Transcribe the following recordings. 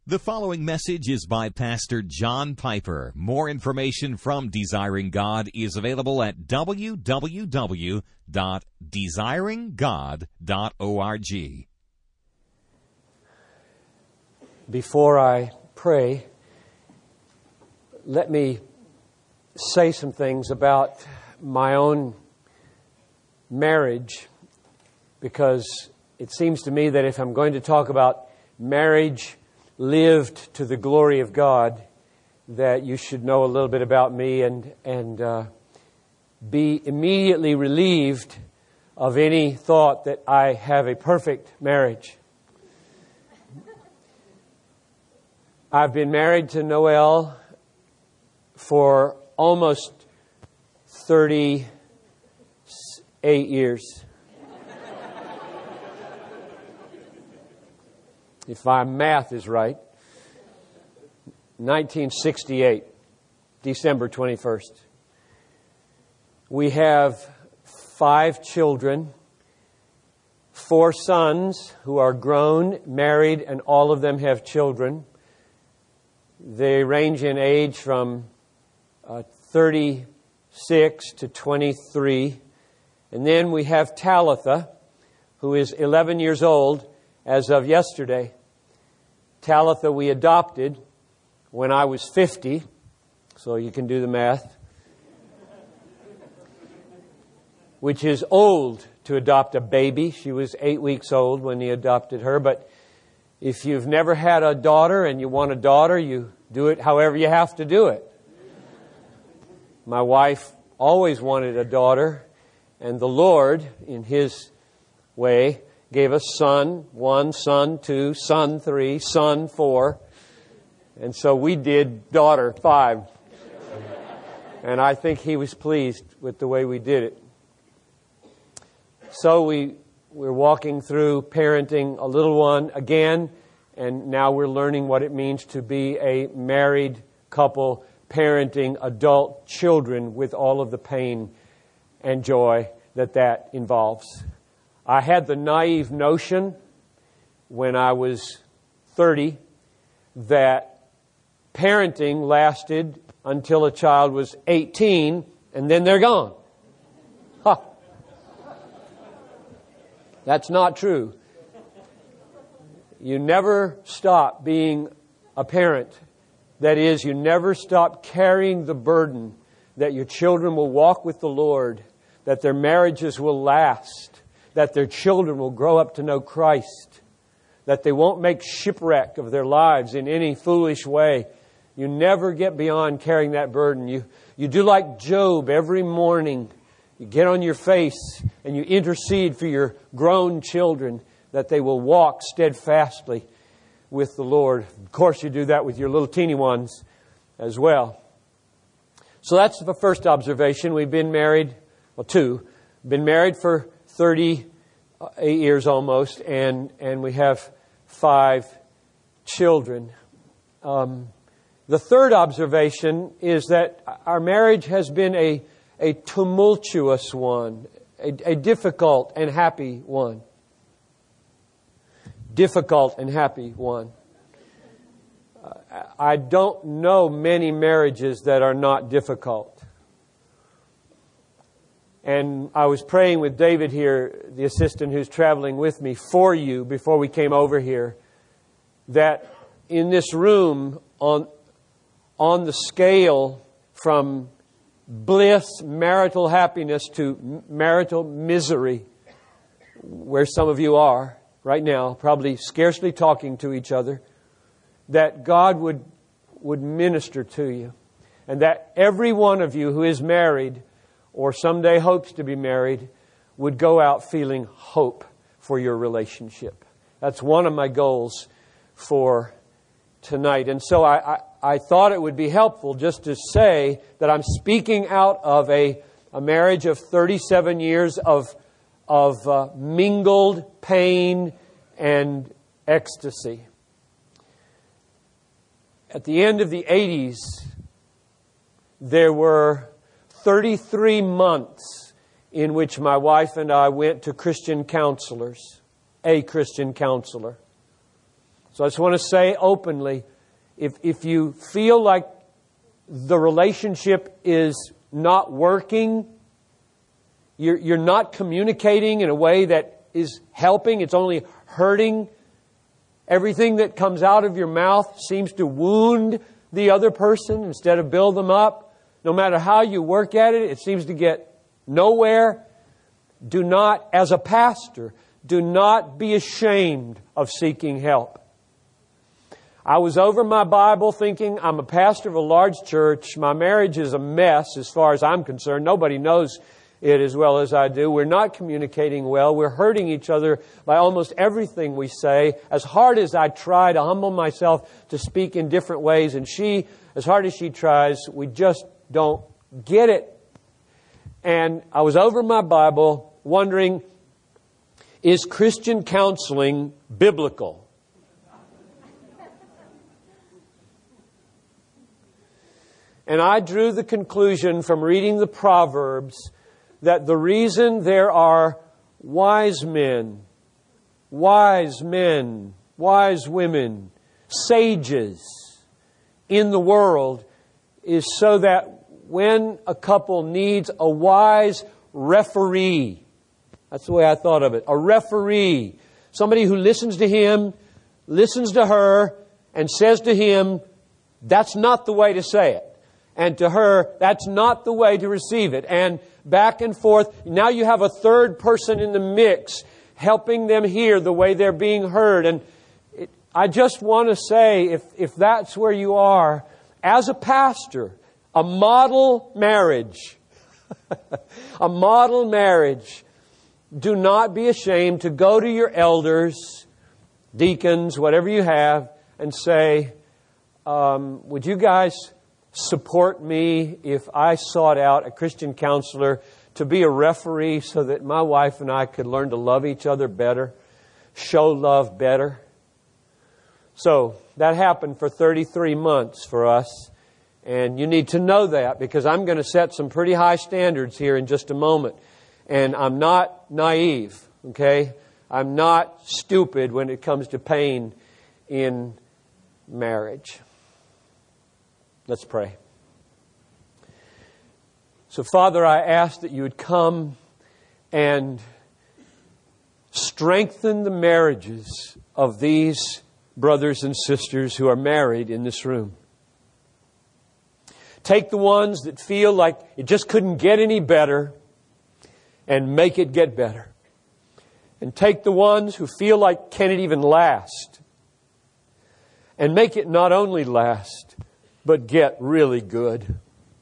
The following message is by Pastor John Piper. More information from Desiring God is available at www.desiringgod.org. Before I pray, let me say some things about my own marriage, because it seems to me that if I'm going to talk about marriage lived to the glory of God, that you should know a little bit about me and be immediately relieved of any thought that I have a perfect marriage. I've been married to Noelle for almost 38 years. If my math is right. 1968, December 21st. We have 5 children, 4 sons who are grown, married, and all of them have children. They range in age from 36 to 23. And then we have Talitha, who is 11 years old as of yesterday. Talitha we adopted when I was 50, so you can do the math, which is old to adopt a baby. She was 8 weeks old when he adopted her, but if you've never had a daughter and you want a daughter, you do it however you have to do it. My wife always wanted a daughter, and the Lord, in His way, gave us son 1, son 2, son 3, son 4. And so we did daughter 5. And I think He was pleased with the way we did it. So we're walking through parenting a little one again. And now we're learning what it means to be a married couple parenting adult children with all of the pain and joy that involves. I had the naive notion when I was 30 that parenting lasted until a child was 18 and then they're gone. Huh. That's not true. You never stop being a parent. That is, you never stop carrying the burden that your children will walk with the Lord, that their marriages will last, that their children will grow up to know Christ, that they won't make shipwreck of their lives in any foolish way. You never get beyond carrying that burden. You do like Job every morning. You get on your face and you intercede for your grown children that they will walk steadfastly with the Lord. Of course, you do that with your little teeny ones as well. So that's the first observation. We've been married, been married for 38 years almost, and we have 5 children. The third observation is that our marriage has been a tumultuous one, a difficult and happy one. Difficult and happy one. I don't know many marriages that are not difficult. And I was praying with David here, the assistant who's traveling with me, for you before we came over here, that in this room, on the scale from bliss, marital happiness to marital misery, where some of you are right now, probably scarcely talking to each other, that God would minister to you. And that every one of you who is married or someday hopes to be married would go out feeling hope for your relationship. That's one of my goals for tonight. And so I thought it would be helpful just to say that I'm speaking out of a marriage of 37 years of mingled pain and ecstasy. At the end of the 80s, there were 33 months in which my wife and I went to Christian counselors, a Christian counselor. So I just want to say openly, if you feel like the relationship is not working, you're not communicating in a way that is helping, it's only hurting, everything that comes out of your mouth seems to wound the other person instead of build them up. No matter how you work at it, it seems to get nowhere. Do not, as a pastor, do not be ashamed of seeking help. I was over my Bible thinking, I'm a pastor of a large church. My marriage is a mess as far as I'm concerned. Nobody knows it as well as I do. We're not communicating well. We're hurting each other by almost everything we say. As hard as I try to humble myself to speak in different ways, and she, as hard as she tries, we just don't get it. And I was over my Bible wondering, is Christian counseling biblical? And I drew the conclusion from reading the Proverbs that the reason there are wise men, wise women, sages in the world is so that when a couple needs a wise referee, that's the way I thought of it, a referee, somebody who listens to him, listens to her, and says to him, that's not the way to say it. And to her, that's not the way to receive it. And back and forth. Now you have a third person in the mix helping them hear the way they're being heard. And I just want to say, if that's where you are, as a pastor, a model marriage, a model marriage, do not be ashamed to go to your elders, deacons, whatever you have, and say, would you guys support me if I sought out a Christian counselor to be a referee so that my wife and I could learn to love each other better, show love better? So that happened for 33 months for us. And you need to know that, because I'm going to set some pretty high standards here in just a moment. And I'm not naive, okay? I'm not stupid when it comes to pain in marriage. Let's pray. So, Father, I ask that you would come and strengthen the marriages of these brothers and sisters who are married in this room. Take the ones that feel like it just couldn't get any better and make it get better. And take the ones who feel like can it even last and make it not only last, but get really good.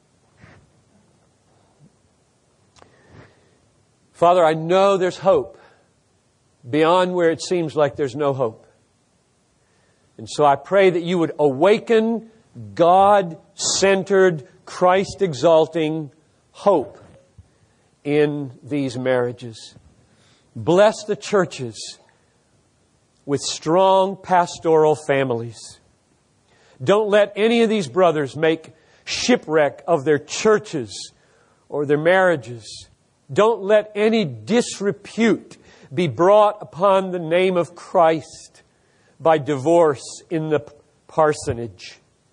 Father, I know there's hope beyond where it seems like there's no hope. And so I pray that you would awaken God-centered, Christ-exalting hope in these marriages. Bless the churches with strong pastoral families. Don't let any of these brothers make shipwreck of their churches or their marriages. Don't let any disrepute be brought upon the name of Christ by divorce in the parsonage.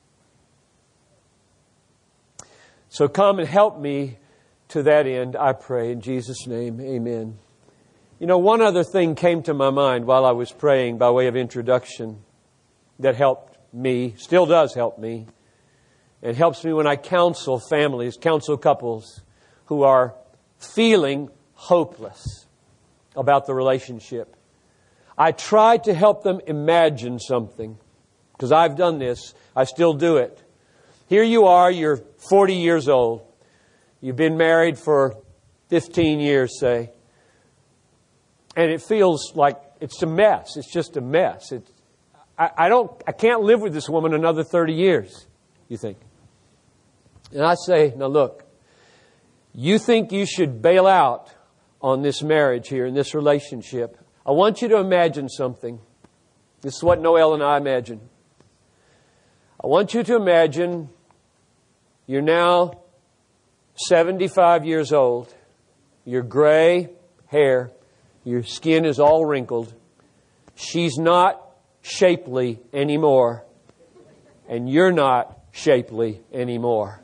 So come and help me to that end, I pray. In Jesus' name, amen. You know, one other thing came to my mind while I was praying by way of introduction that helped me, still does help me. It helps me when I counsel families, counsel couples who are feeling hopeless about the relationship. I try to help them imagine something, because I've done this. I still do it. Here you are, you're 40 years old. You've been married for 15 years, say. And it feels like it's a mess. It's just a mess. I can't live with this woman another 30 years, you think. And I say, now look, you think you should bail out on this marriage here, in this relationship. I want you to imagine something. This is what Noel and I imagine. I want you to imagine you're now 75 years old. You're gray hair. Your skin is all wrinkled. She's not shapely anymore. And you're not shapely anymore.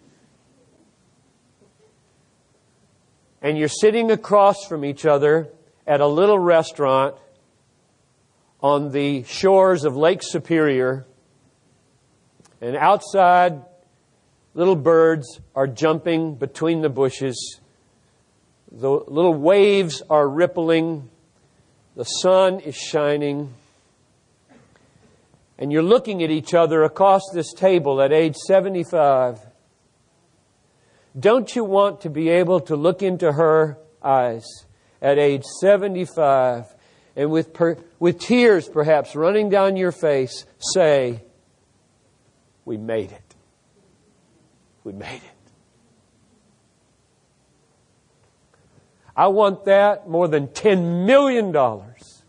And you're sitting across from each other at a little restaurant on the shores of Lake Superior. And outside, little birds are jumping between the bushes. The little waves are rippling. The sun is shining. And you're looking at each other across this table at age 75. Don't you want to be able to look into her eyes at age 75 and with tears perhaps running down your face say, "We made it. We made it." I want that more than $10 million. I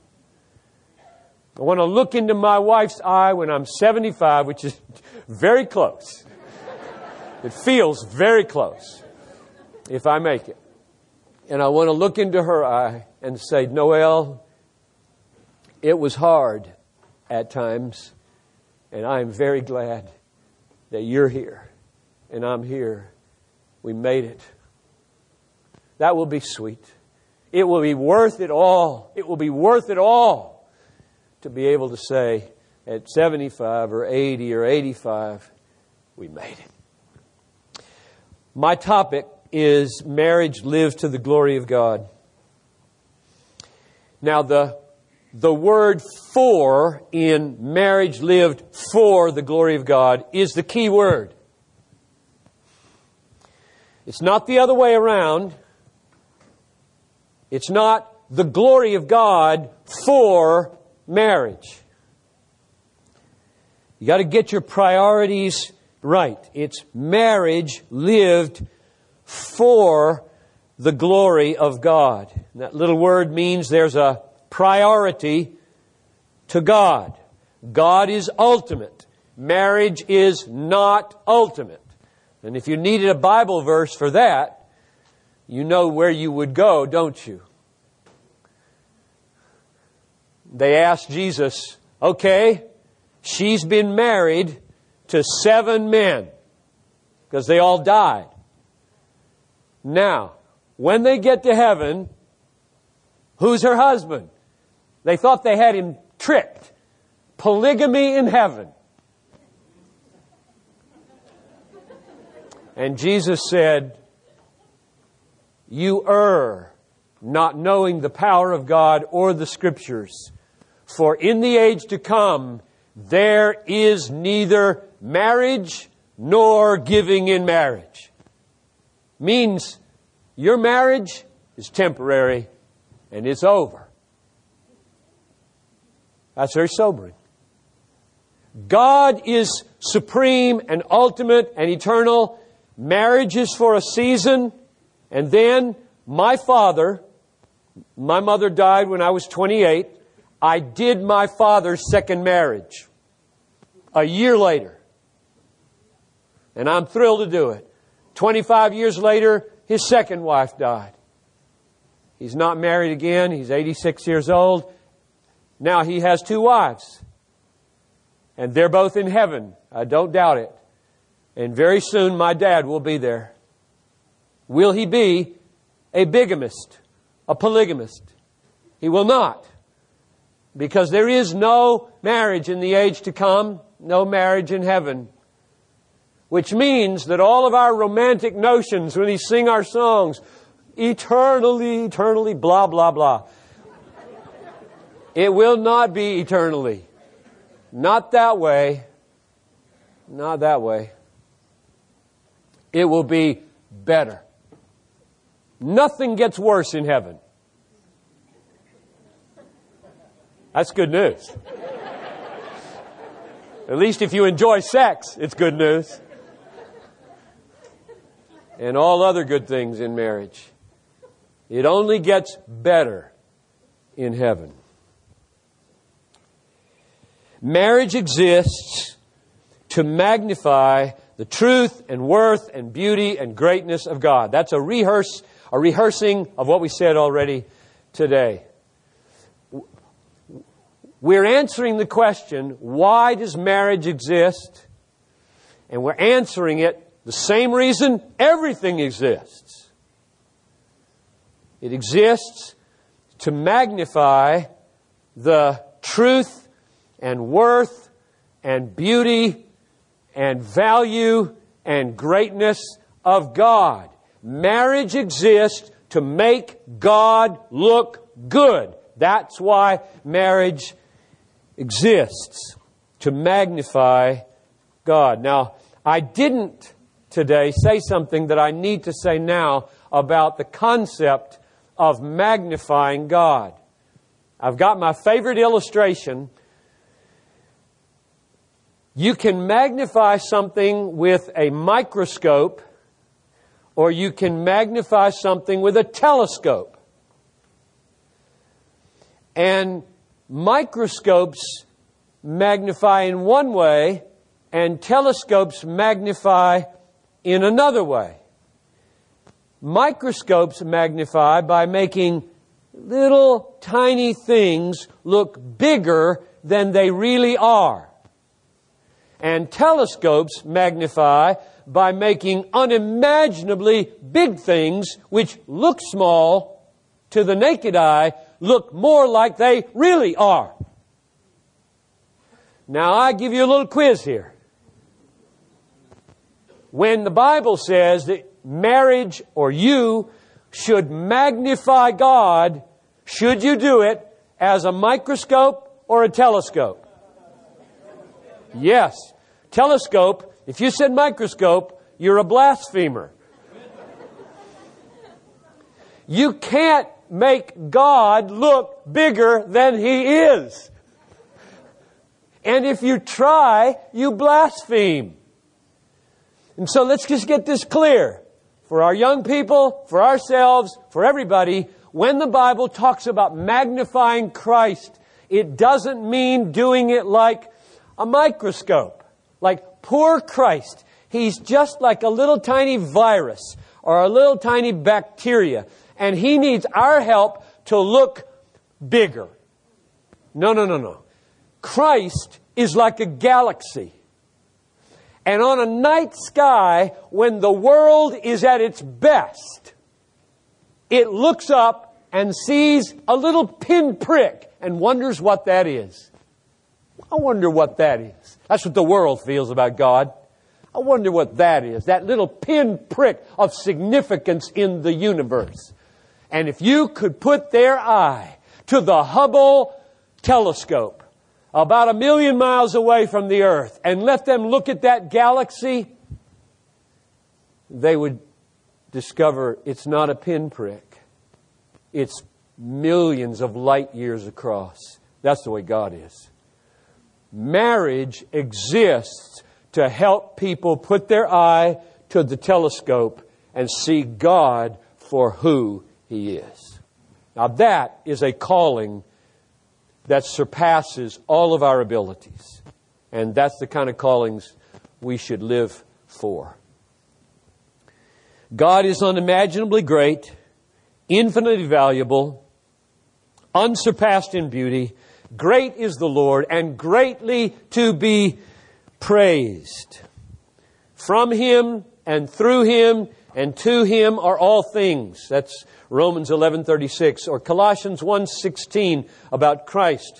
want to look into my wife's eye when I'm 75, which is very close. It feels very close if I make it. And I want to look into her eye and say, "Noelle, it was hard at times, and I am very glad that you're here and I'm here. We made it." That will be sweet. It will be worth it all. It will be worth it all to be able to say at 75 or 80 or 85, we made it. My topic is marriage lived to the glory of God. Now, the word "for" in marriage lived for the glory of God is the key word. It's not the other way around. It's not the glory of God for marriage. You got to get your priorities right. It's marriage lived for the glory of God. And that little word means there's a priority to God. God is ultimate. Marriage is not ultimate. And if you needed a Bible verse for that, you know where you would go, don't you? They asked Jesus, "Okay, she's been married to 7 men because they all died. Now, when they get to heaven, who's her husband?" They thought they had him tricked. Polygamy in heaven. And Jesus said, "You err, not knowing the power of God or the Scriptures. For in the age to come, there is neither marriage nor giving in marriage." Means your marriage is temporary and it's over. That's very sobering. God is supreme and ultimate and eternal. Marriage is for a season. And then my mother died when I was 28. I did my father's second marriage a year later. And I'm thrilled to do it. 25 years later, his second wife died. He's not married again. He's 86 years old. Now he has 2 wives. And they're both in heaven. I don't doubt it. And very soon my dad will be there. Will he be a bigamist, a polygamist? He will not. Because there is no marriage in the age to come, no marriage in heaven. Which means that all of our romantic notions, when we sing our songs, eternally, eternally, blah, blah, blah. It will not be eternally. Not that way. Not that way. It will be better. Nothing gets worse in heaven. That's good news. At least if you enjoy sex, it's good news. And all other good things in marriage. It only gets better in heaven. Marriage exists to magnify the truth and worth and beauty and greatness of God. That's a rehearsing of what we said already today. We're answering the question, why does marriage exist? And we're answering it the same reason everything exists. It exists to magnify the truth and worth and beauty and value and greatness of God. Marriage exists to make God look good. That's why marriage exists, to magnify God. Now, I didn't today say something that I need to say now about the concept of magnifying God. I've got my favorite illustration. You can magnify something with a microscope, or you can magnify something with a telescope. And microscopes magnify in one way, and telescopes magnify in another way. Microscopes magnify by making little tiny things look bigger than they really are. And telescopes magnify by making unimaginably big things which look small to the naked eye look more like they really are. Now I give you a little quiz here. When the Bible says that marriage or you should magnify God, should you do it as a microscope or a telescope? Yes. Telescope. If you said microscope, you're a blasphemer. You can't make God look bigger than He is. And if you try, you blaspheme. And so let's just get this clear. For our young people, for ourselves, for everybody, when the Bible talks about magnifying Christ, it doesn't mean doing it like a microscope. Like poor Christ. He's just like a little tiny virus or a little tiny bacteria. And He needs our help to look bigger. No. Christ is like a galaxy. And on a night sky, when the world is at its best, it looks up and sees a little pinprick and wonders what that is. I wonder what that is. That's what the world feels about God. I wonder what that is. That little pinprick of significance in the universe. And if you could put their eye to the Hubble telescope, about 1 million miles away from the Earth, and let them look at that galaxy, they would discover it's not a pinprick. It's millions of light years across. That's the way God is. Marriage exists to help people put their eye to the telescope and see God for who He is. Now that is a calling that surpasses all of our abilities. And that's the kind of callings we should live for. God is unimaginably great, infinitely valuable, unsurpassed in beauty. Great is the Lord, and greatly to be praised. From Him and through Him and to Him are all things. That's Romans 11:36, or Colossians 1:16 about Christ.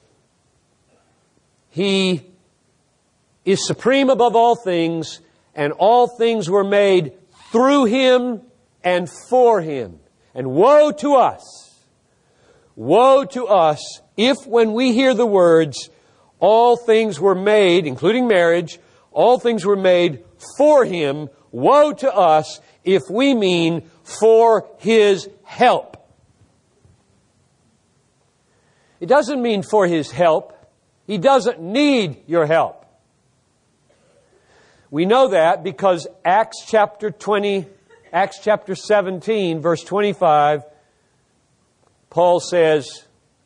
He is supreme above all things, and all things were made through Him and for Him. And woe to us if when we hear the words, all things were made, including marriage, all things were made for Him, woe to us if we mean for His help. It doesn't mean for His help. He doesn't need your help. We know that because Acts chapter 17, verse 25, Paul says,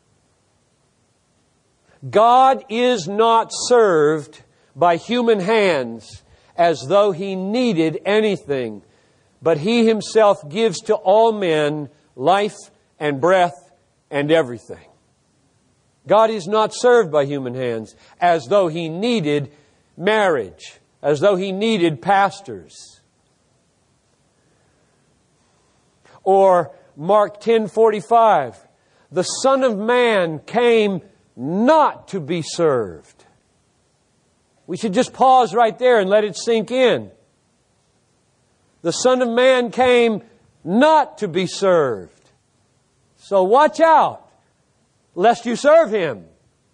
God is not served by human hands as though He needed anything, but He Himself gives to all men life and breath and everything. God is not served by human hands, as though He needed marriage, as though He needed pastors. Or Mark 10:45, the Son of Man came not to be served. We should just pause right there and let it sink in. The Son of Man came not to be served. So watch out, lest you serve Him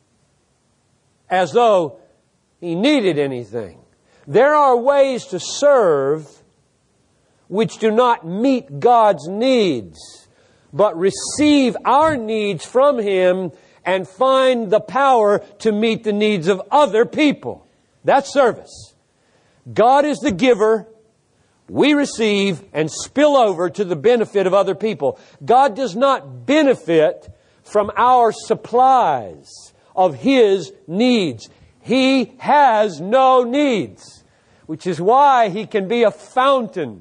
as though He needed anything. There are ways to serve which do not meet God's needs, but receive our needs from Him and find the power to meet the needs of other people. That's service. God is the giver. We receive and spill over to the benefit of other people. God does not benefit from our supplies of His needs. He has no needs, which is why He can be a fountain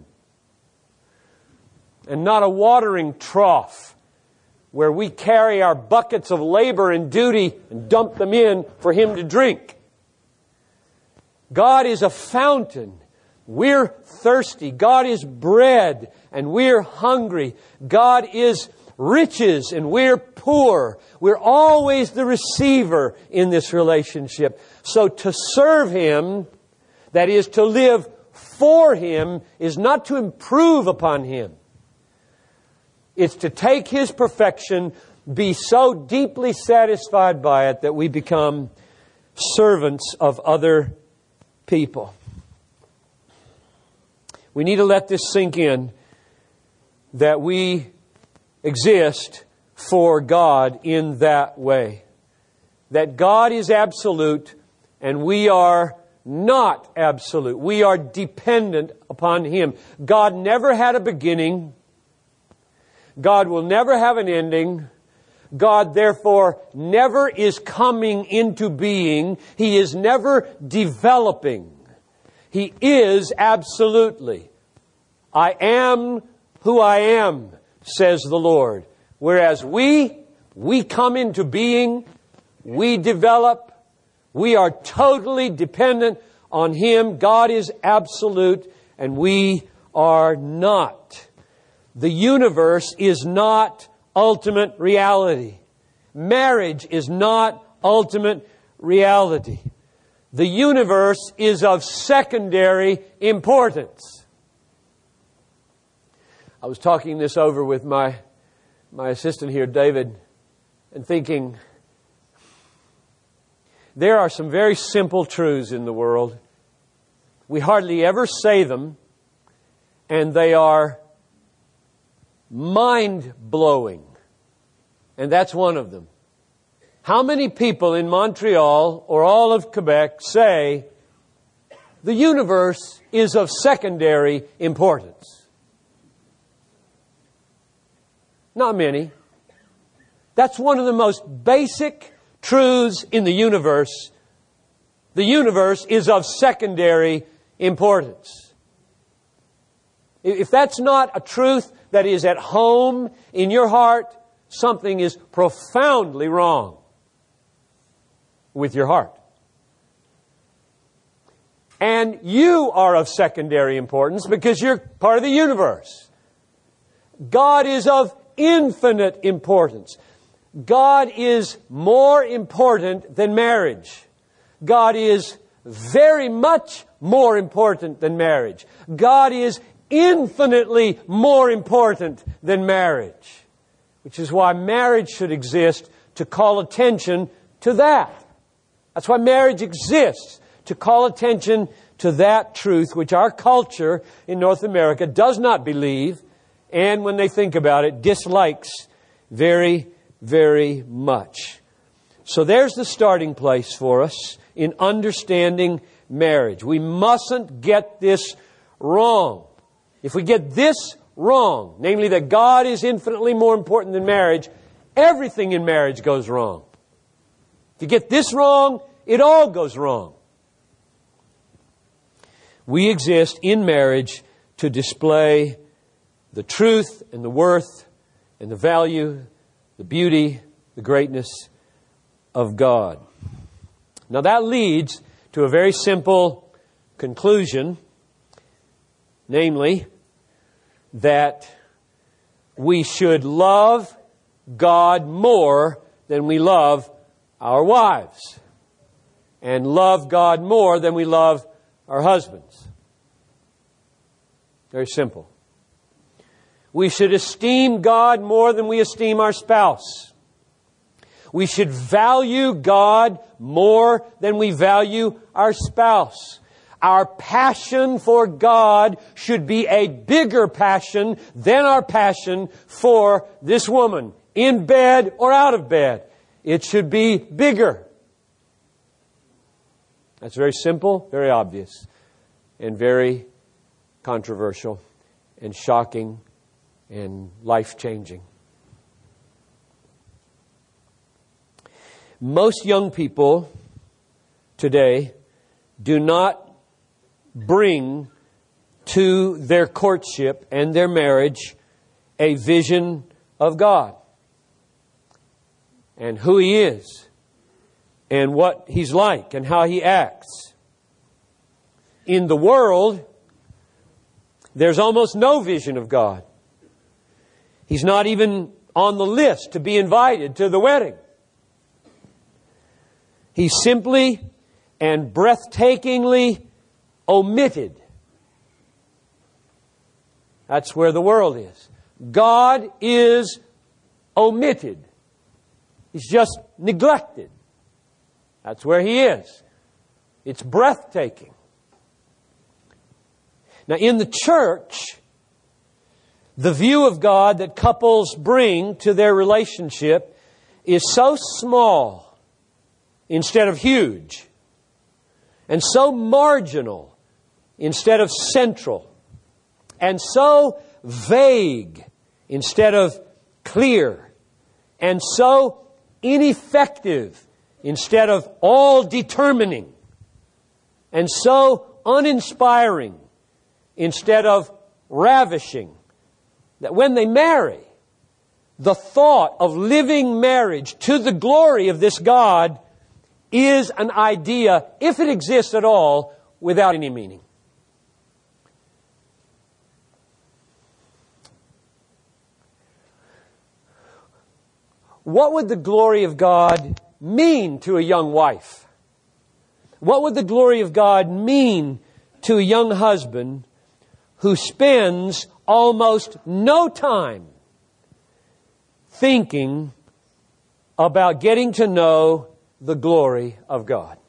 and not a watering trough where we carry our buckets of labor and duty and dump them in for Him to drink. God is a fountain. We're thirsty. God is bread and we're hungry. God is riches and we're poor. We're always the receiver in this relationship. So to serve Him, that is to live for Him, is not to improve upon Him. It's to take His perfection, be so deeply satisfied by it that we become servants of other people. We need to let this sink in, that we exist for God in that way. That God is absolute and we are not absolute. We are dependent upon Him. God never had a beginning. God will never have an ending. God, therefore, never is coming into being. He is never developing. He is absolutely. I am who I am, says the Lord. Whereas we come into being, we develop, we are totally dependent on Him. God is absolute and we are not. The universe is not ultimate reality. Marriage is not ultimate reality. The universe is of secondary importance. I was talking this over with my assistant here, David, and thinking, there are some very simple truths in the world. We hardly ever say them, and they are mind-blowing. And that's one of them. How many people in Montreal or all of Quebec say the universe is of secondary importance? Not many. That's one of the most basic truths in the universe. The universe is of secondary importance. If that's not a truth that is at home in your heart, something is profoundly wrong with your heart. And you are of secondary importance because you're part of the universe. God is of infinite importance. God is more important than marriage. God is very much more important than marriage. God is infinitely more important than marriage. Which is why marriage should exist, to call attention to that. That's why marriage exists, to call attention to that truth which our culture in North America does not believe, and when they think about it, dislikes very, very much. So there's the starting place for us in understanding marriage. We mustn't get this wrong. If we get this wrong, namely that God is infinitely more important than marriage, everything in marriage goes wrong. If you get this wrong, it all goes wrong. We exist in marriage to display the truth and the worth and the value, the beauty, the greatness of God. Now that leads to a very simple conclusion, namely that we should love God more than we love our wives, and love God more than we love our husbands. Very simple. We should esteem God more than we esteem our spouse. We should value God more than we value our spouse. Our passion for God should be a bigger passion than our passion for this woman, in bed or out of bed. It should be bigger. That's very simple, very obvious, and very controversial, and shocking, and life-changing. Most young people today do not bring to their courtship and their marriage a vision of God and who He is and what He's like and how He acts. In the world, there's almost no vision of God. He's not even on the list to be invited to the wedding. He's simply and breathtakingly omitted. That's where the world is. God is omitted. He's just neglected. That's where He is. It's breathtaking. Now, in the church, the view of God that couples bring to their relationship is so small instead of huge, and so marginal instead of central, and so vague instead of clear, and so ineffective instead of all-determining, and so uninspiring instead of ravishing, that when they marry, the thought of living marriage to the glory of this God is an idea, if it exists at all, without any meaning. What would the glory of God mean to a young wife? What would the glory of God mean to a young husband who spends almost no time thinking about getting to know the glory of God?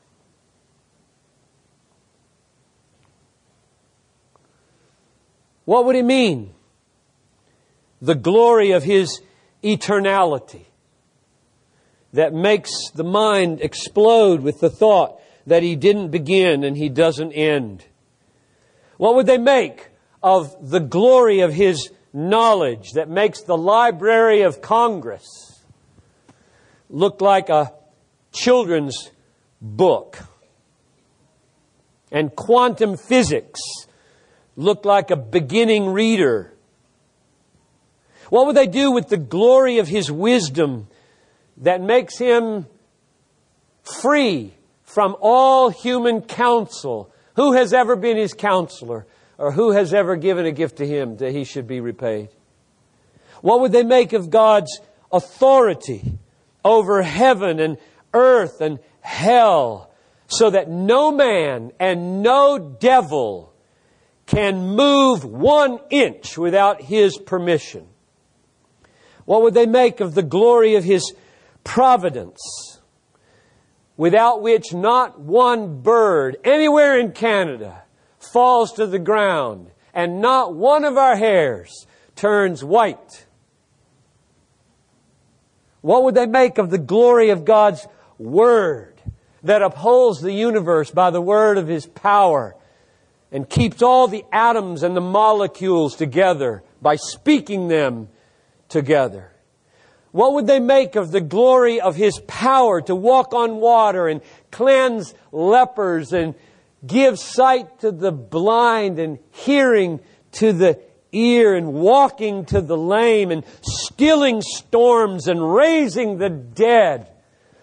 What would it mean? The glory of His eternality that makes the mind explode with the thought that He didn't begin and He doesn't end. What would they make of the glory of His knowledge that makes the Library of Congress look like a children's book, and quantum physics look like a beginning reader? What would they do with the glory of His wisdom that makes Him free from all human counsel? Who has ever been His counselor, or who has ever given a gift to Him that He should be repaid? What would they make of God's authority over heaven and earth and hell, so that no man and no devil can move 1 inch without His permission? What would they make of the glory of His providence, without which not one bird anywhere in Canada falls to the ground and not one of our hairs turns white? What would they make of the glory of God's Word that upholds the universe by the word of His power and keeps all the atoms and the molecules together by speaking them together? What would they make of the glory of His power to walk on water and cleanse lepers and give sight to the blind and hearing to the ear and walking to the lame and stilling storms and raising the dead?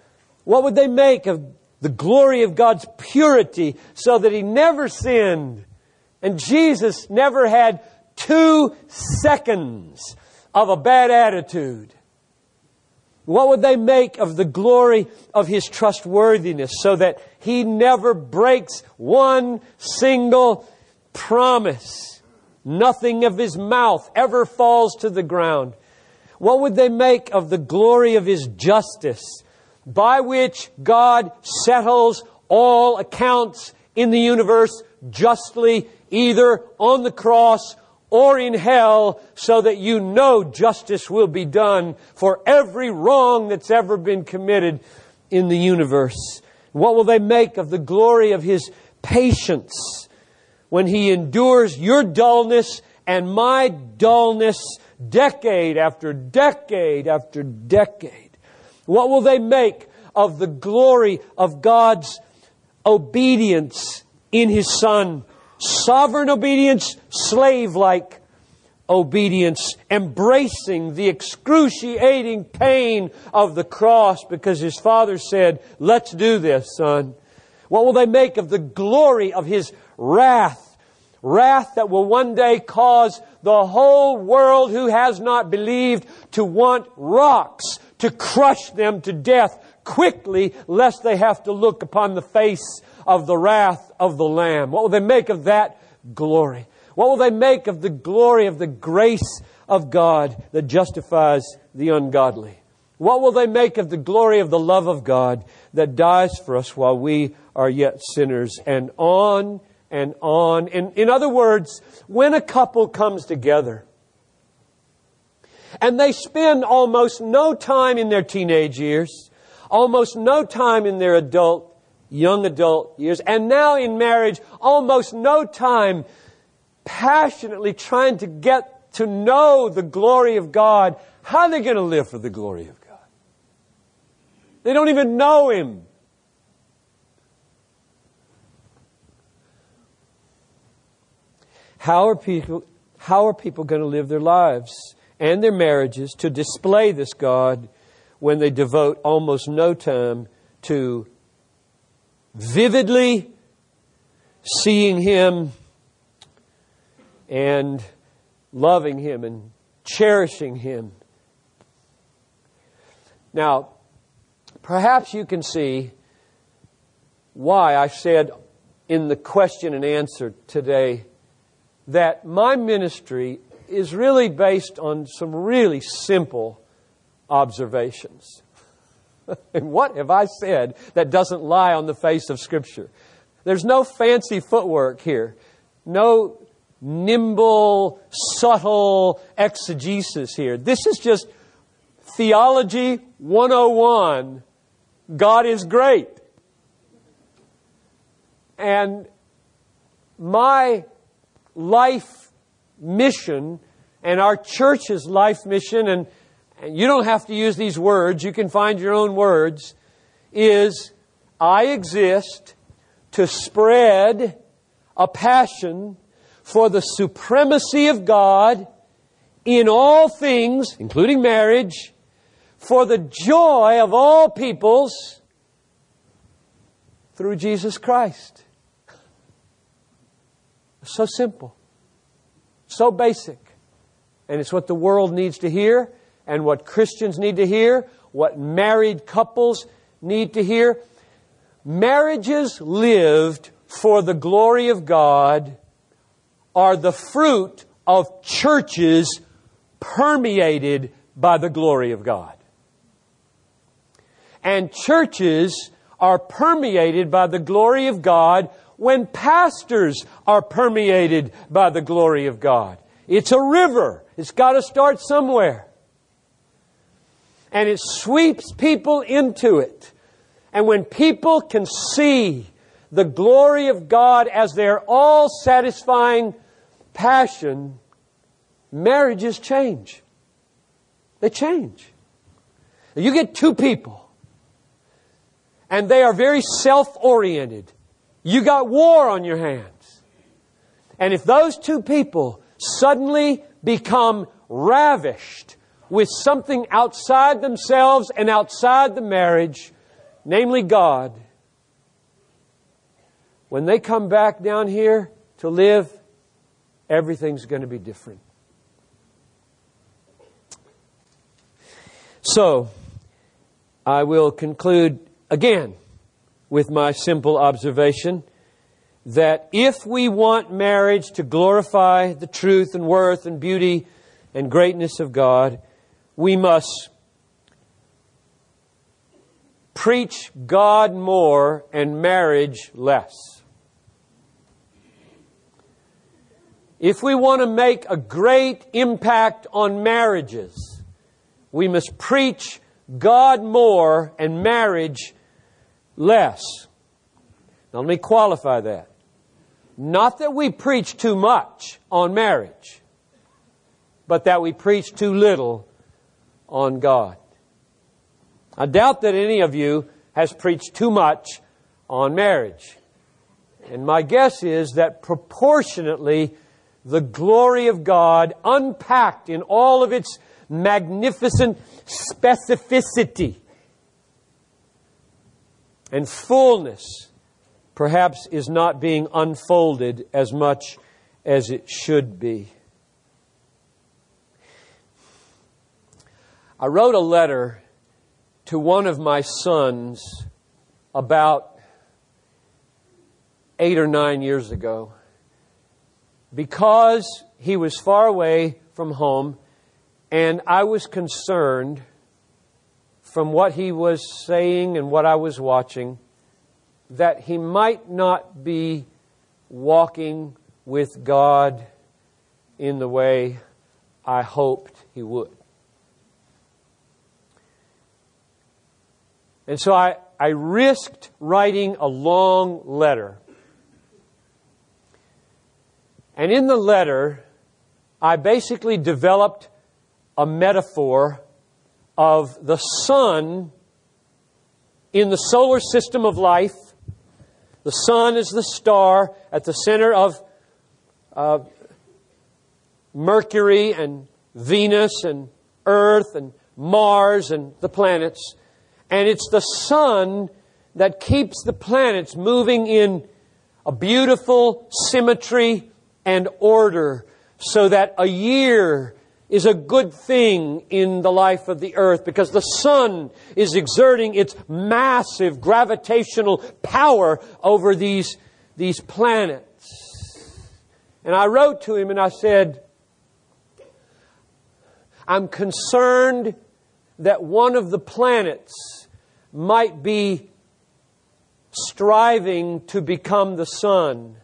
What would they make of the glory of God's purity so that He never sinned? And Jesus never had 2 seconds of a bad attitude. What would they make of the glory of His trustworthiness so that He never breaks one single promise? Nothing of His mouth ever falls to the ground. What would they make of the glory of His justice, by which God settles all accounts in the universe justly, either on the cross or in hell, so that you know justice will be done for every wrong that's ever been committed in the universe? What will they make of the glory of His patience when He endures your dullness and my dullness decade after decade after decade? What will they make of the glory of God's obedience in His Son? Sovereign obedience, slave-like obedience, embracing the excruciating pain of the cross because His Father said, "Let's do this, Son." What will they make of the glory of His wrath? Wrath that will one day cause the whole world who has not believed to want rocks to crush them to death quickly, lest they have to look upon the face of the wrath of the Lamb. What will they make of that glory? What will they make of the glory of the grace of God that justifies the ungodly? What will they make of the glory of the love of God that dies for us while we are yet sinners? And on and on. In other words, when a couple comes together and they spend almost no time in their teenage years, almost no time in their young adult years, and now in marriage, almost no time passionately trying to get to know the glory of God, how are they going to live for the glory of God? They don't even know Him. How are people going to live their lives and their marriages to display this God when they devote almost no time to vividly seeing Him and loving Him and cherishing Him? Now, perhaps you can see why I said in the question and answer today that my ministry is really based on some really simple observations. And what have I said that doesn't lie on the face of Scripture? There's no fancy footwork here. No nimble, subtle exegesis here. This is just Theology 101. God is great. And my life mission and our church's life mission, and you don't have to use these words, you can find your own words, is I exist to spread a passion for the supremacy of God in all things, including marriage, for the joy of all peoples through Jesus Christ. So simple. So basic. And it's what the world needs to hear, and what Christians need to hear, what married couples need to hear. Marriages lived for the glory of God are the fruit of churches permeated by the glory of God. And churches are permeated by the glory of God when pastors are permeated by the glory of God. It's a river. It's got to start somewhere. And it sweeps people into it. And when people can see the glory of God as their all-satisfying passion, marriages change. They change. You get two people, and they are very self-oriented. You got war on your hands. And if those two people suddenly become ravished with something outside themselves and outside the marriage, namely God, when they come back down here to live, everything's going to be different. So, I will conclude again with my simple observation that if we want marriage to glorify the truth and worth and beauty and greatness of God, we must preach God more and marriage less. If we want to make a great impact on marriages, we must preach God more and marriage less. Now let me qualify that. Not that we preach too much on marriage, but that we preach too little on God. I doubt that any of you has preached too much on marriage. And my guess is that proportionately, the glory of God unpacked in all of its magnificent specificity and fullness perhaps is not being unfolded as much as it should be. I wrote a letter to one of my sons about 8 or 9 years ago because he was far away from home, and I was concerned from what he was saying and what I was watching that he might not be walking with God in the way I hoped he would. And so I risked writing a long letter. And in the letter, I basically developed a metaphor of the sun in the solar system of life. The sun is the star at the center of Mercury and Venus and Earth and Mars and the planets. And it's the sun that keeps the planets moving in a beautiful symmetry and order so that a year is a good thing in the life of the earth because the sun is exerting its massive gravitational power over these planets. And I wrote to him and I said, I'm concerned that one of the planets might be striving to become the sun,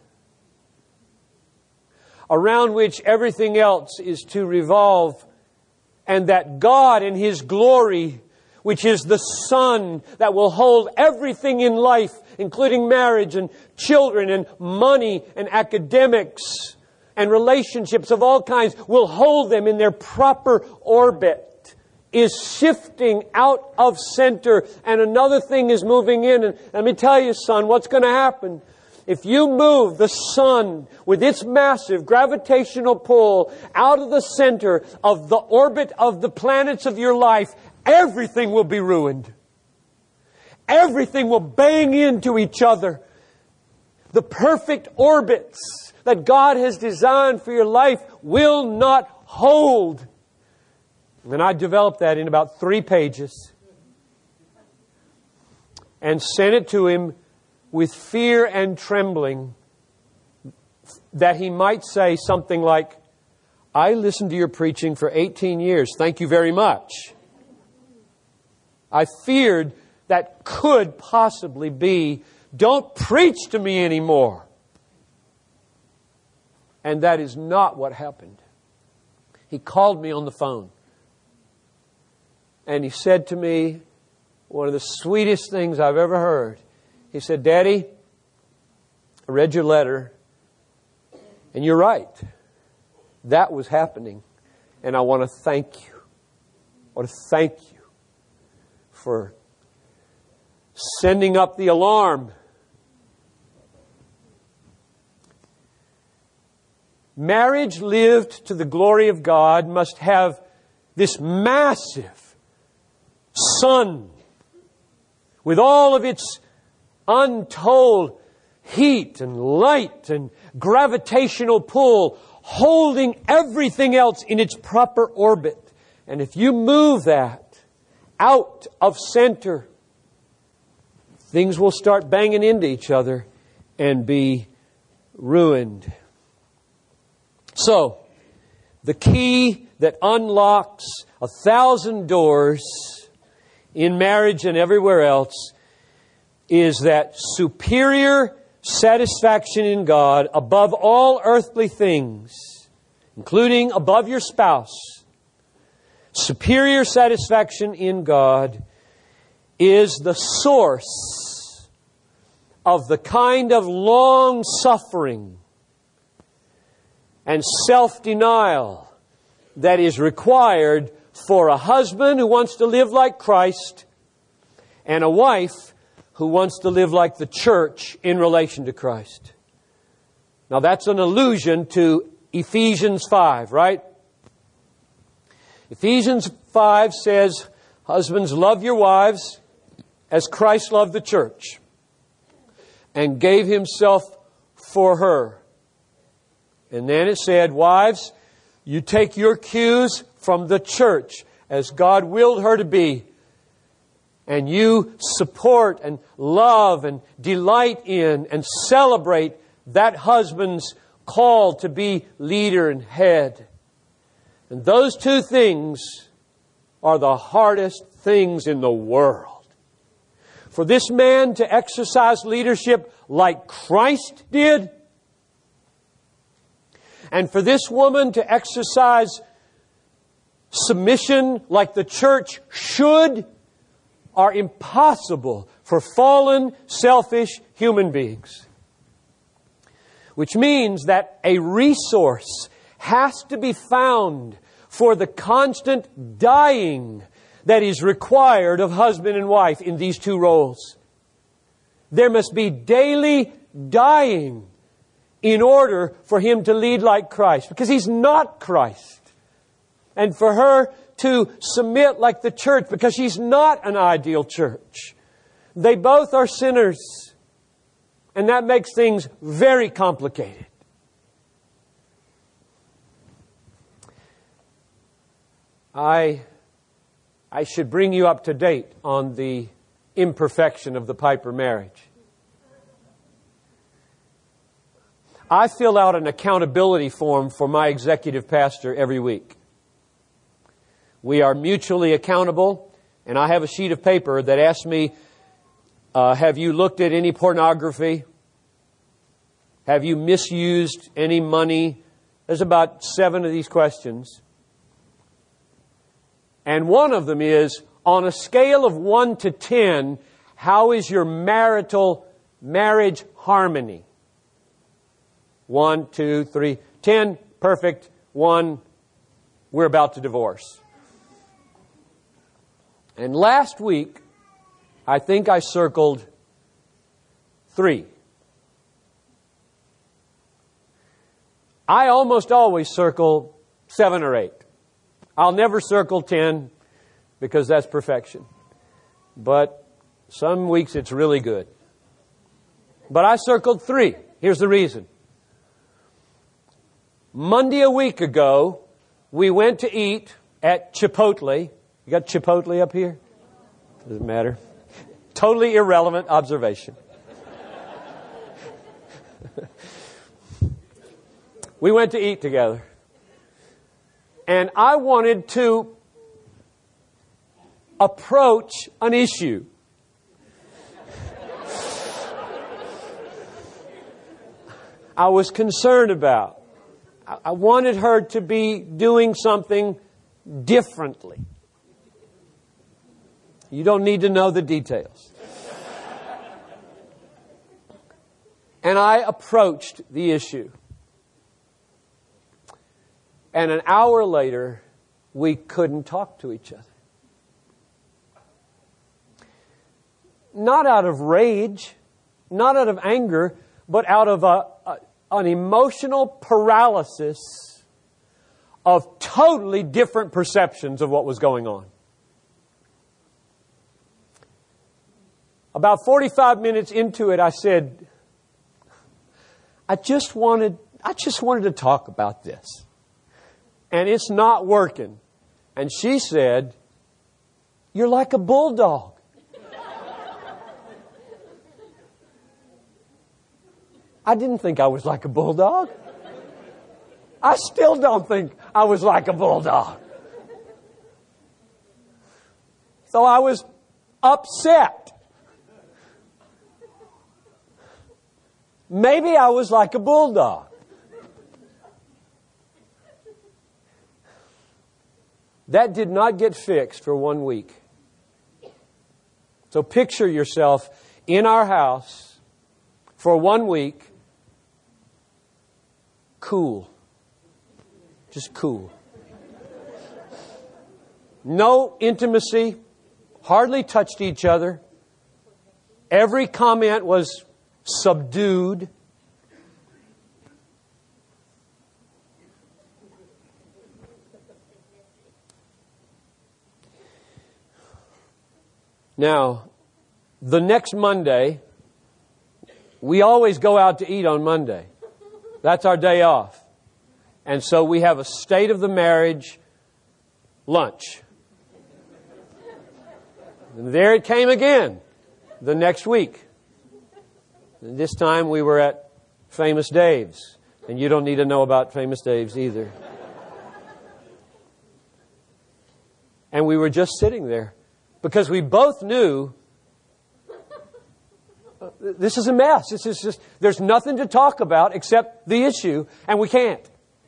around which everything else is to revolve, and that God in His glory, which is the sun that will hold everything in life, including marriage and children and money and academics and relationships of all kinds, will hold them in their proper orbit, is shifting out of center, and another thing is moving in. And let me tell you, son, what's going to happen? If you move the sun with its massive gravitational pull out of the center of the orbit of the planets of your life, everything will be ruined. Everything will bang into each other. The perfect orbits that God has designed for your life will not hold. And I developed that in about 3 pages and sent it to him with fear and trembling that he might say something like, I listened to your preaching for 18 years. Thank you very much. I feared that could possibly be, don't preach to me anymore. And that is not what happened. He called me on the phone. And he said to me, one of the sweetest things I've ever heard. He said, Daddy, I read your letter, and you're right. That was happening. And I want to thank you. I want to thank you for sending up the alarm. Marriage lived to the glory of God must have this massive sun with all of its untold heat and light and gravitational pull, holding everything else in its proper orbit. And if you move that out of center, things will start banging into each other and be ruined. So, the key that unlocks 1,000 doors in marriage and everywhere else is that superior satisfaction in God above all earthly things, including above your spouse. Superior satisfaction in God is the source of the kind of long suffering and self-denial that is required for a husband who wants to live like Christ and a wife who wants to live like the church in relation to Christ. Now that's an allusion to Ephesians 5, right? Ephesians 5 says, husbands, love your wives as Christ loved the church and gave Himself for her. And then it said, wives, you take your cues from the church as God willed her to be. And you support and love and delight in and celebrate that husband's call to be leader and head. And those two things are the hardest things in the world. For this man to exercise leadership like Christ did, and for this woman to exercise submission like the church should, are impossible for fallen, selfish human beings. Which means that a resource has to be found for the constant dying that is required of husband and wife in these two roles. There must be daily dying in order for him to lead like Christ, because he's not Christ. And for her to submit like the church, because she's not an ideal church. They both are sinners. And that makes things very complicated. I should bring you up to date on the imperfection of the Piper marriage. I fill out an accountability form for my executive pastor every week. We are mutually accountable, and I have a sheet of paper that asks me, have you looked at any pornography? Have you misused any money? There's about 7 of these questions. And one of them is, on a scale of 1 to 10, how is your marriage harmony? 1, 2, 3, 10, perfect. 1, we're about to divorce. And last week, I think I circled 3. I almost always circle 7 or 8. I'll never circle 10 because that's perfection. But some weeks it's really good. But I circled 3. Here's the reason. Monday a week ago, we went to eat at Chipotle. You got Chipotle up here? Doesn't matter. Totally irrelevant observation. We went to eat together. And I wanted to approach an issue. I was concerned about. I wanted her to be doing something differently. You don't need to know the details. And I approached the issue. And an hour later, we couldn't talk to each other. Not out of rage, not out of anger, but out of an emotional paralysis of totally different perceptions of what was going on. About 45 minutes into it, I said, I just wanted to talk about this. And it's not working. And she said, you're like a bulldog. I didn't think I was like a bulldog. I still don't think I was like a bulldog. So I was upset. Maybe I was like a bulldog. That did not get fixed for 1 week. So picture yourself in our house for 1 week, cool. Just cool. No intimacy, hardly touched each other. Every comment was subdued. Now, the next Monday, we always go out to eat on Monday. That's our day off. And so we have a state of the marriage lunch. And there it came again the next week. And this time we were at Famous Dave's. And you don't need to know about Famous Dave's either. And we were just sitting there because we both knew this is a mess. This is just, there's nothing to talk about except the issue, and we can't.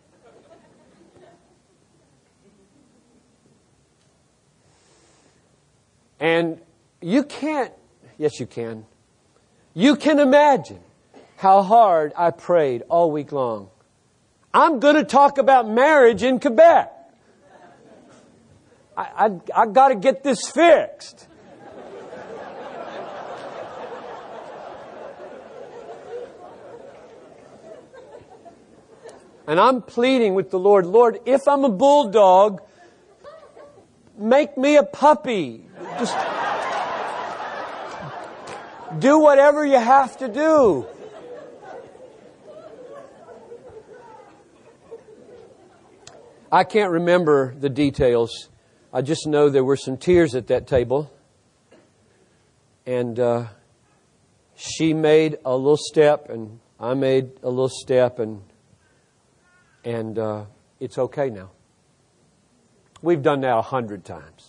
And you can't, yes you can. You can imagine how hard I prayed all week long. I'm going to talk about marriage in Quebec. I got to get this fixed. And I'm pleading with the Lord, Lord, if I'm a bulldog, make me a puppy. Just do whatever you have to do. I can't remember the details. I just know there were some tears at that table. And she made a little step and I made a little step and it's okay now. We've done that 100 times.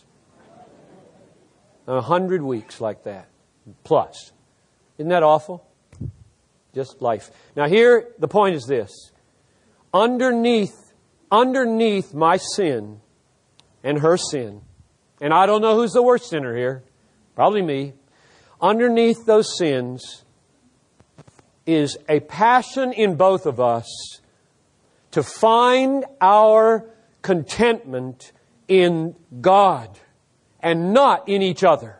100 weeks like that. Plus. Isn't that awful? Just life. Now here, the point is this. Underneath my sin and her sin, and I don't know who's the worst sinner here, probably me, underneath those sins is a passion in both of us to find our contentment in God and not in each other.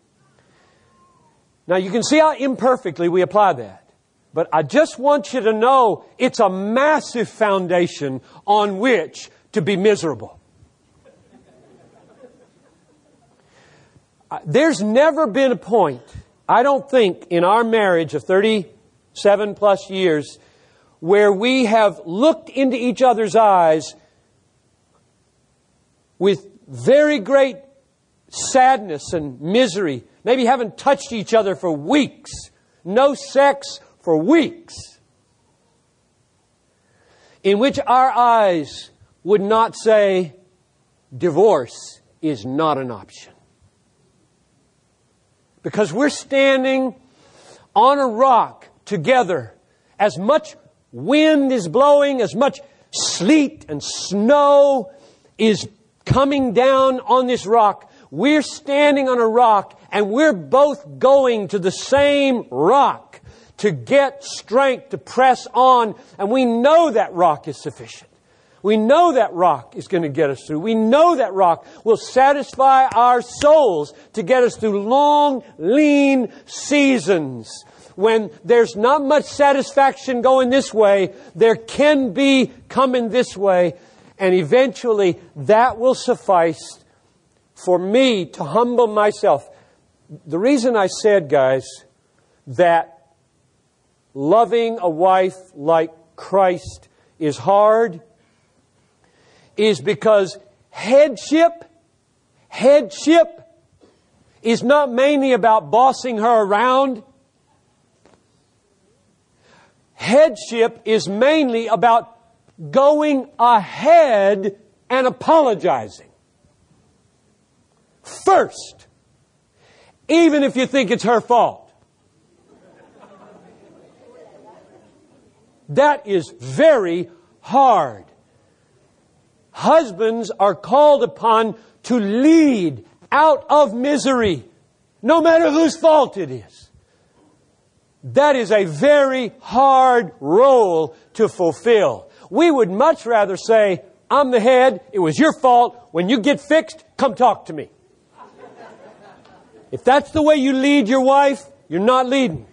Now you can see how imperfectly we apply that. But I just want you to know it's a massive foundation on which to be miserable. There's never been a point, I don't think, in our marriage of 37 plus years where we have looked into each other's eyes with very great sadness and misery. Maybe haven't touched each other for weeks. No sex for weeks. In which our eyes would not say, divorce is not an option. Because we're standing on a rock together. As much wind is blowing, as much sleet and snow is coming down on this rock. We're standing on a rock and we're both going to the same rock to get strength to press on. And we know that rock is sufficient. We know that rock is going to get us through. We know that rock will satisfy our souls to get us through long, lean seasons. When there's not much satisfaction going this way, there can be coming this way. And eventually that will suffice for me to humble myself. The reason I said, guys, that loving a wife like Christ is hard is because headship is not mainly about bossing her around. Headship is mainly about going ahead and apologizing. First, even if you think it's her fault. That is very hard. Husbands are called upon to lead out of misery, no matter whose fault it is. That is a very hard role to fulfill. We would much rather say, I'm the head, it was your fault, when you get fixed, come talk to me. If that's the way you lead your wife, you're not leading.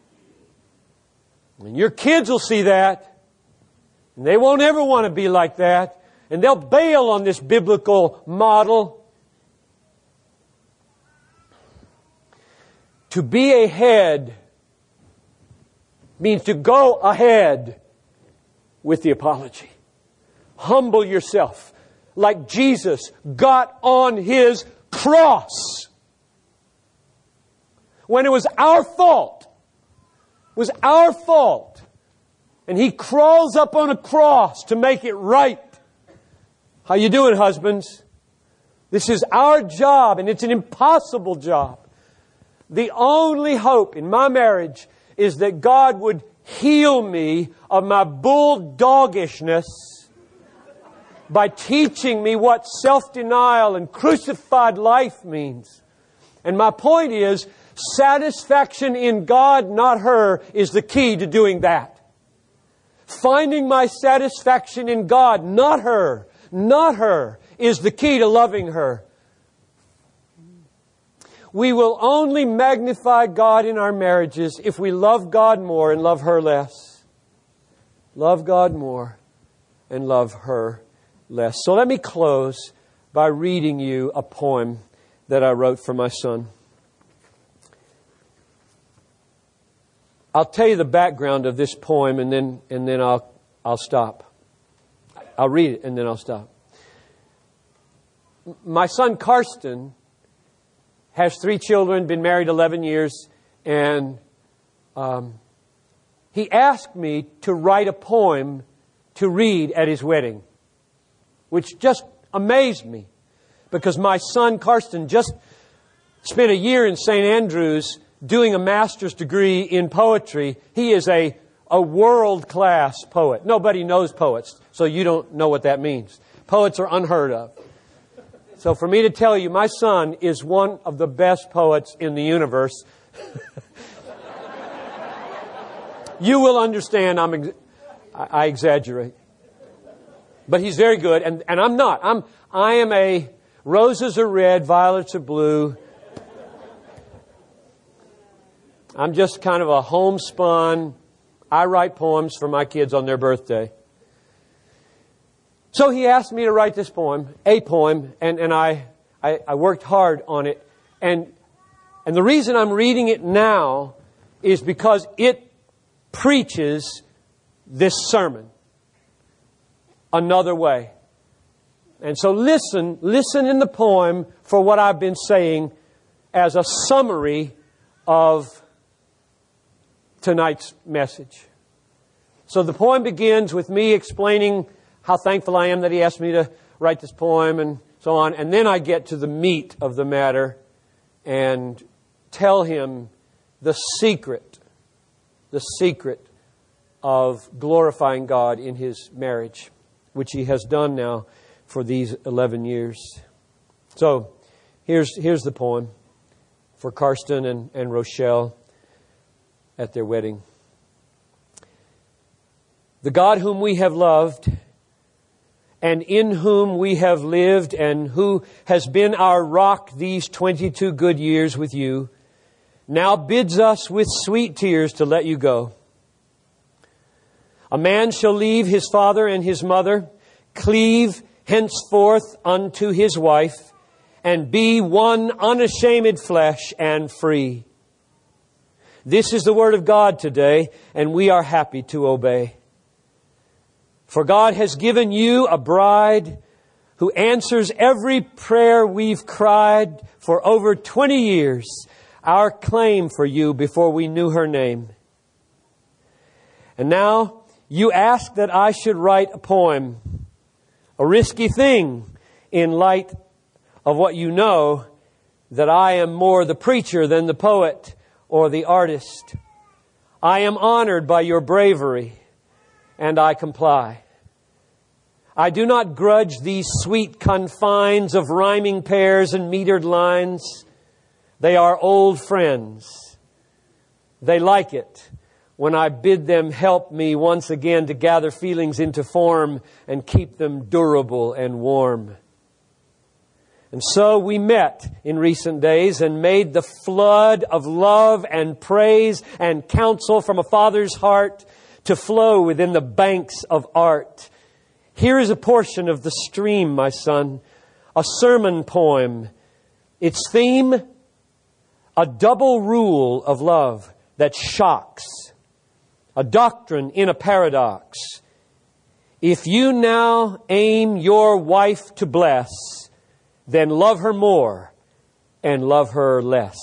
And your kids will see that, and they won't ever want to be like that, and they'll bail on this biblical model. To be a head means to go ahead with the apology. Humble yourself like Jesus got on His cross. When it was our fault. And He crawls up on a cross to make it right. How you doing, husbands? This is our job, and it's an impossible job. The only hope in my marriage is that God would heal me of my bulldogishness by teaching me what self-denial and crucified life means. And my point is, satisfaction in God, not her, is the key to doing that. Finding my satisfaction in God, not her, is the key to loving her. We will only magnify God in our marriages if we love God more and love her less. Love God more and love her less. So let me close by reading you a poem that I wrote for my son. I'll tell you the background of this poem and then I'll stop. I'll read it and then I'll stop. My son Karsten has 3 children, been married 11 years, and he asked me to write a poem to read at his wedding, which just amazed me, because my son Karsten just spent a year in St. Andrews doing a master's degree in poetry. He is a world-class poet. Nobody knows poets, so you don't know what that means. Poets are unheard of. So for me to tell you, my son is one of the best poets in the universe. You will understand I exaggerate. But he's very good, and I'm not. I am a roses are red, violets are blue. I'm just kind of a homespun. I write poems for my kids on their birthday. So he asked me to write this poem, and I worked hard on it. And the reason I'm reading it now is because it preaches this sermon another way. And so listen in the poem for what I've been saying as a summary of tonight's message. So the poem begins with me explaining how thankful I am that he asked me to write this poem and so on. And then I get to the meat of the matter and tell him the secret of glorifying God in his marriage, which he has done now for these 11 years. So here's the poem for Karsten and Rochelle at their wedding. The God whom we have loved and in whom we have lived and who has been our rock these 22 good years with you, now bids us with sweet tears to let you go. A man shall leave his father and his mother, cleave henceforth unto his wife, and be one unashamed flesh and free. This is the Word of God today, and we are happy to obey. For God has given you a bride who answers every prayer we've cried for over 20 years, our claim for you before we knew her name. And now you ask that I should write a poem, a risky thing in light of what you know, that I am more the preacher than the poet or the artist. I am honored by your bravery, and I comply. I do not grudge these sweet confines of rhyming pairs and metered lines. They are old friends. They like it when I bid them help me once again to gather feelings into form and keep them durable and warm. And so we met in recent days and made the flood of love and praise and counsel from a father's heart to flow within the banks of art. Here is a portion of the stream, my son, a sermon poem. Its theme, a double rule of love that shocks, a doctrine in a paradox. If you now aim your wife to bless, then love her more and love her less.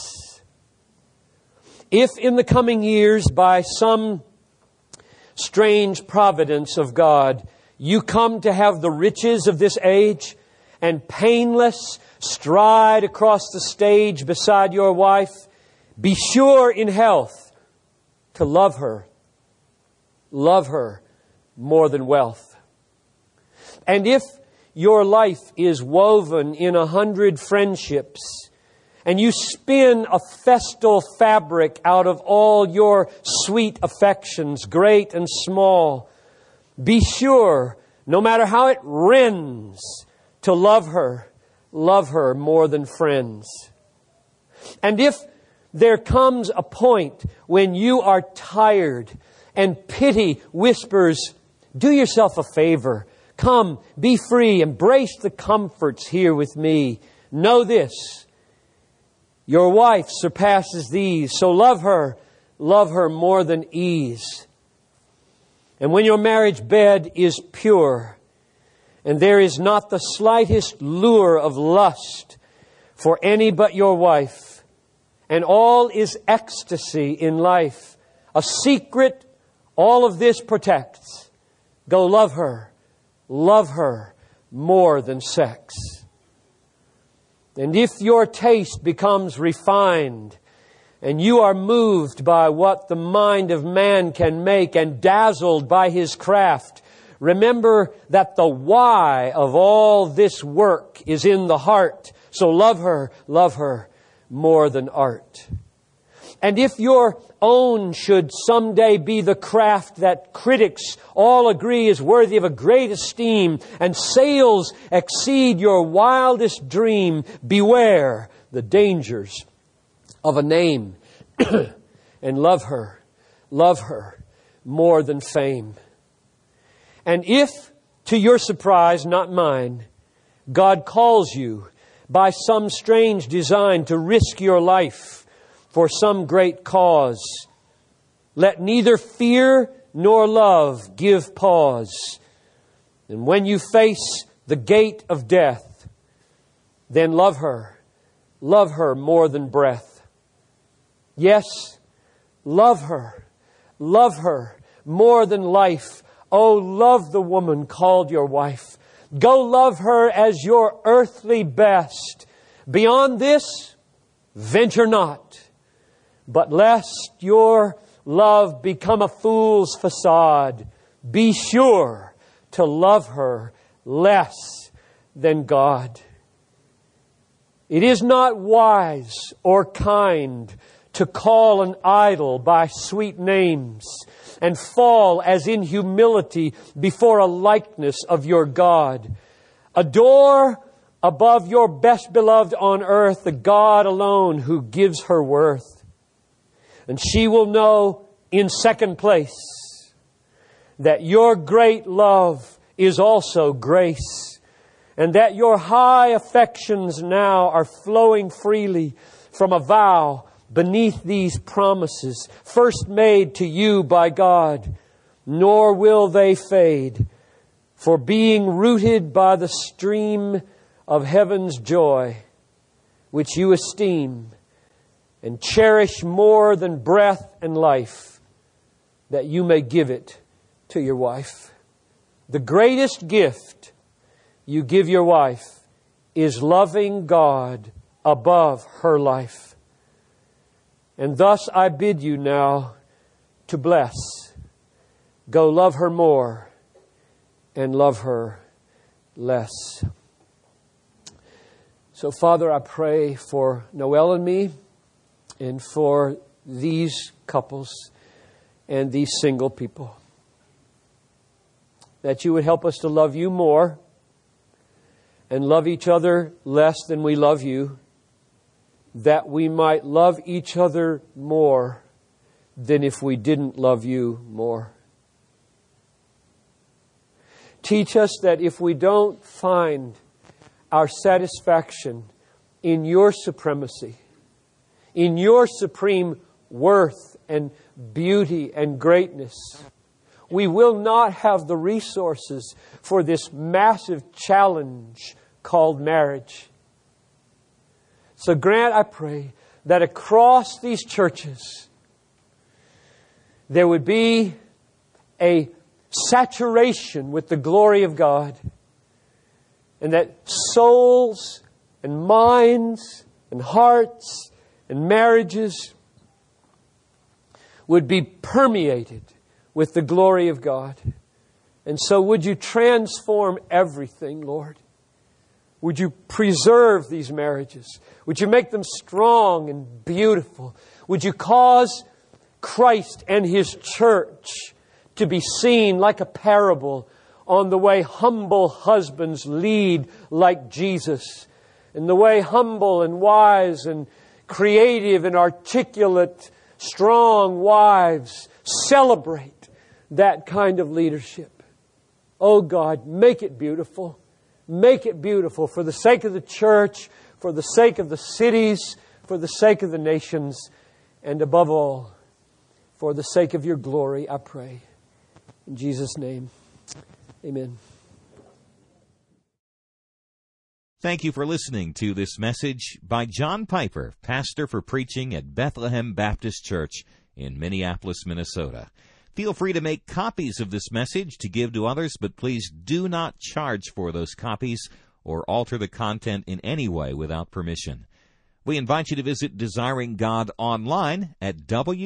If in the coming years, by some strange providence of God, you come to have the riches of this age and painless stride across the stage beside your wife, be sure in health to love her. Love her more than wealth. And if your life is woven in 100 friendships, and you spin a festal fabric out of all your sweet affections, great and small, be sure, no matter how it rends, to love her more than friends. And if there comes a point when you are tired and pity whispers, do yourself a favor. Come, be free, embrace the comforts here with me. Know this, your wife surpasses these, so love her more than ease. And when your marriage bed is pure, and there is not the slightest lure of lust for any but your wife, and all is ecstasy in life, a secret all of this protects, go love her more than sex. And if your taste becomes refined, and you are moved by what the mind of man can make and dazzled by his craft, remember that the why of all this work is in the heart. So love her more than art. And if your own should someday be the craft that critics all agree is worthy of a great esteem, and sales exceed your wildest dream, beware the dangers of a name. And love her more than fame. And if, to your surprise, not mine, God calls you by some strange design to risk your life for some great cause, let neither fear nor love give pause. And when you face the gate of death, then love her more than breath. Yes, love her more than life. Oh, love the woman called your wife. Go love her as your earthly best. Beyond this, venture not. But lest your love become a fool's facade, be sure to love her less than God. It is not wise or kind to call an idol by sweet names and fall as in humility before a likeness of your God. Adore above your best beloved on earth the God alone who gives her worth. And she will know in second place that your great love is also grace. and that your high affections now are flowing freely from a vow beneath these promises, first made to you by God, nor will they fade. For being rooted by the stream of heaven's joy, which you esteem and cherish more than breath and life, that you may give it to your wife. The greatest gift you give your wife is loving God above her life. And thus I bid you now to bless. Go love her more and love her less. So, Father, I pray for Noel and me and for these couples and these single people, that you would help us to love you more and love each other less than we love you, that we might love each other more than if we didn't love you more. Teach us that if we don't find our satisfaction in your supremacy, in your supreme worth and beauty and greatness, we will not have the resources for this massive challenge called marriage. So grant, I pray, that across these churches there would be a saturation with the glory of God, and that souls and minds and hearts and marriages would be permeated with the glory of God. And so would you transform everything, Lord? Would you preserve these marriages? Would you make them strong and beautiful? Would you cause Christ and His church to be seen like a parable on the way humble husbands lead like Jesus, and the way humble and wise and creative and articulate, strong wives celebrate that kind of leadership. Oh God, make it beautiful. Make it beautiful for the sake of the church, for the sake of the cities, for the sake of the nations, and above all, for the sake of your glory, I pray. In Jesus' name, amen. Thank you for listening to this message by John Piper, pastor for preaching at Bethlehem Baptist Church in Minneapolis, Minnesota. Feel free to make copies of this message to give to others, but please do not charge for those copies or alter the content in any way without permission. We invite you to visit Desiring God online at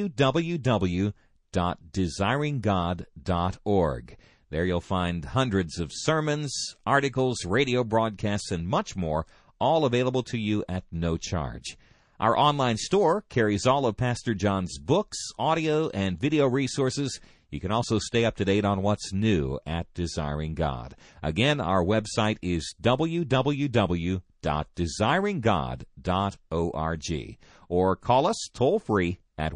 www.desiringgod.org. There you'll find hundreds of sermons, articles, radio broadcasts, and much more, all available to you at no charge. Our online store carries all of Pastor John's books, audio, and video resources. You can also stay up to date on what's new at Desiring God. Again, our website is www.desiringgod.org. Or call us toll-free at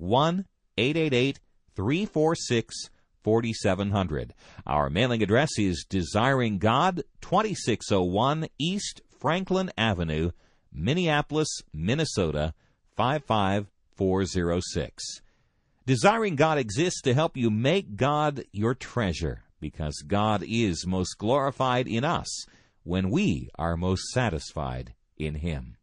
1-888-346-4700. Our mailing address is Desiring God, 2601 East Franklin Avenue, Minneapolis, Minnesota, 55406. Desiring God exists to help you make God your treasure, because God is most glorified in us when we are most satisfied in Him.